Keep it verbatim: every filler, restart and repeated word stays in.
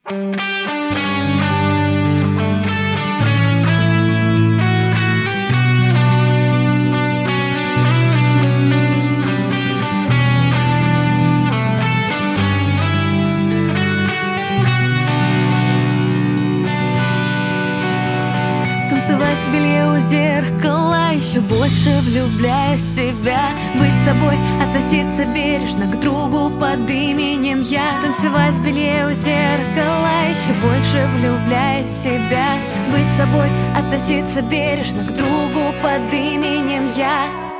Танцевать в белье у зеркала, еще больше влюбляя в себя. Быть собой, относиться бережно к другу под именем я. Танцевать в белье у зеркала, еще больше влюбляя в себя. Быть собой, относиться бережно к другу под именем я.